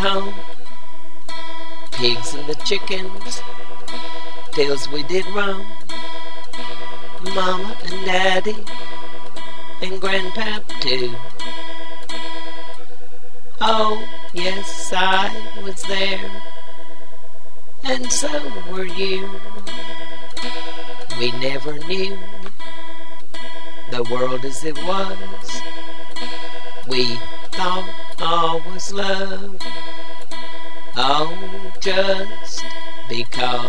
home. Pigs and the chickens, fields we did roam. Mama and Daddy and Grandpap too. Oh, yes, I was there, and so were you. We never knew the world as it was. We thought all was love, oh, just because.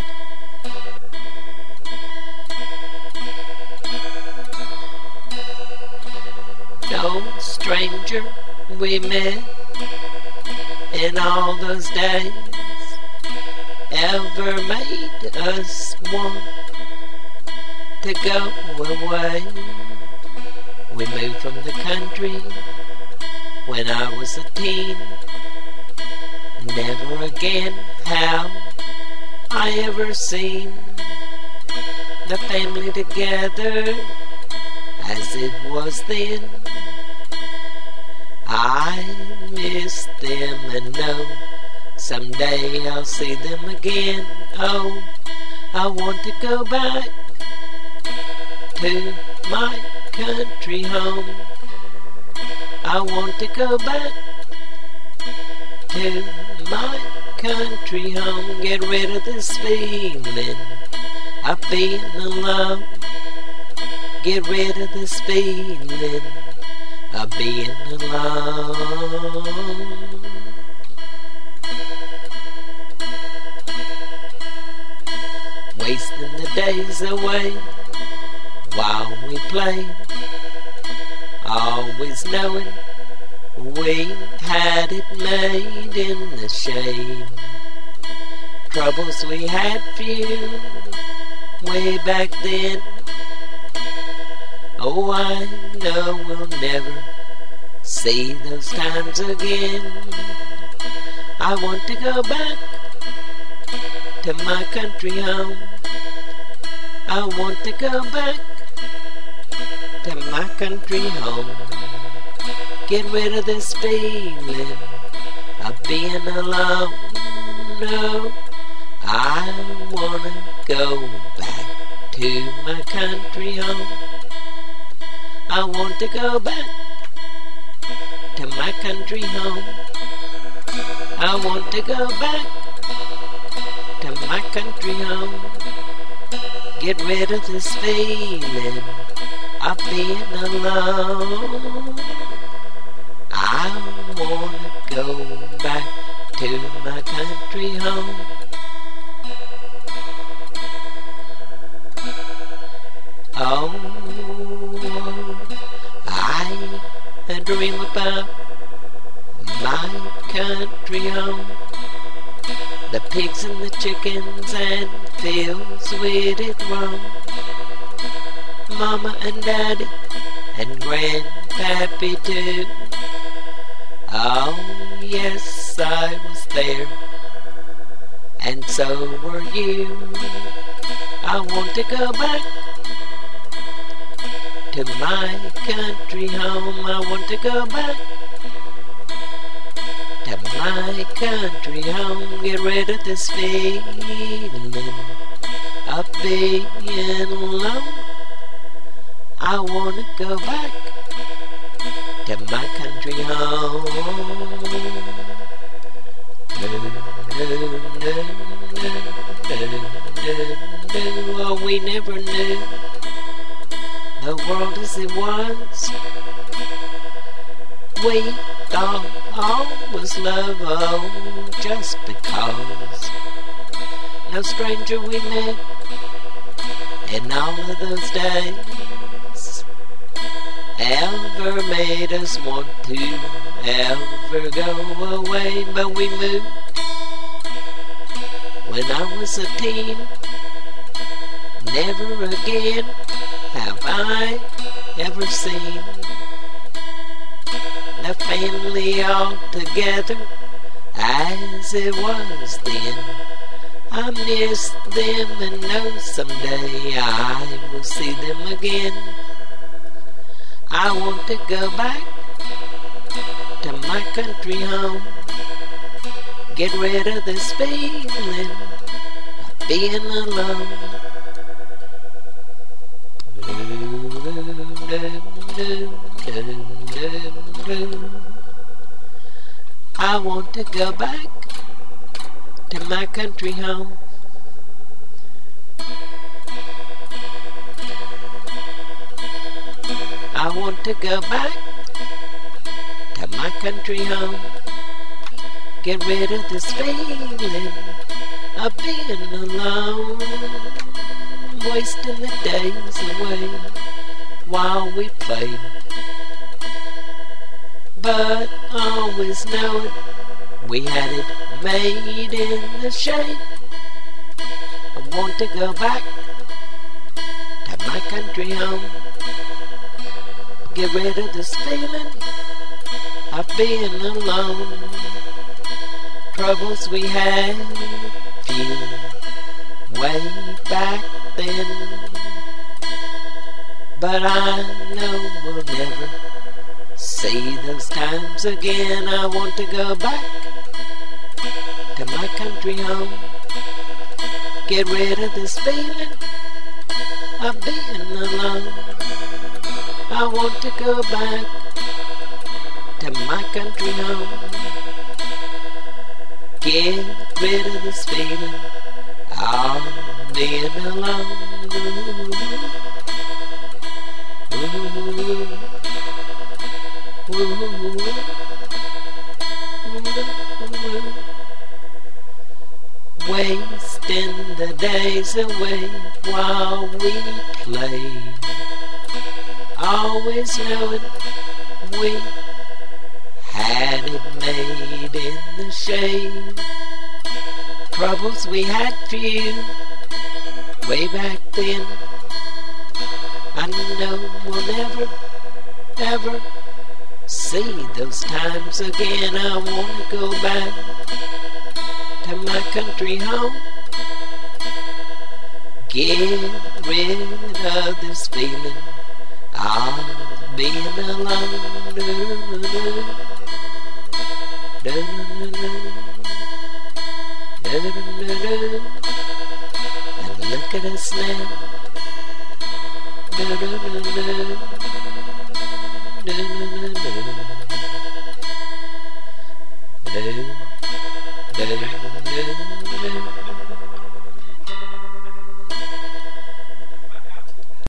No stranger we met in all those days ever made us want to go away. We moved from the country when I was a teen. Never again have I ever seen the family together as it was then. I miss them and know someday I'll see them again. Oh, I want to go back to my country home. I want to go back to my country home. Get rid of this feeling of being alone. Get rid of this feeling of being alone. Wasting the days away while we play, always knowing we had it made in the shade. Troubles we had few way back then. Oh, I know we'll never see those times again. I want to go back to my country home. I want to go back to my country home. Get rid of this feeling of being alone. No, I wanna go back to my country home. I want to go back to my country home. I want to go back to my country home. Get rid of this feeling of being alone. I wanna go back to my country home. Oh, I dream about my country home. The pigs and the chickens and fields we did roam. Mama and Daddy and Grandpappy too. Oh, yes, I was there, and so were you. I want to go back to my country home. I want to go back to my country home. Get rid of this feeling of being alone. I want to go back to my country home. No, no, no, no, no, no, no. Oh, we never knew the world as it was. We thought all was love, oh, just because. No stranger we met in all of those days ever made us want to ever go away. But we moved when I was a teen. Never again have I ever seen the family all together as it was then. I miss them and know someday I will see them again. I want to go back to my country home. Get rid of this feeling of being alone. I want to go back to my country home. I want to go back to my country home. Get rid of this feeling of being alone, wasting the days away while we play. But always knowing we had it made in the shade. I want to go back to my country home. Get rid of this feeling of being alone. Troubles we had few way back then, but I know we'll never see those times again. I want to go back to my country home. Get rid of this feeling of being alone. I want to go back to my country home. Get rid of this feeling of being alone. Wasting the days away while we play, always knowing we had it made in the shade. Troubles we had few way back then. I know we'll never, ever see those times again. I wanna go back to my country home. Get rid of this feeling of being alone. And look at us now.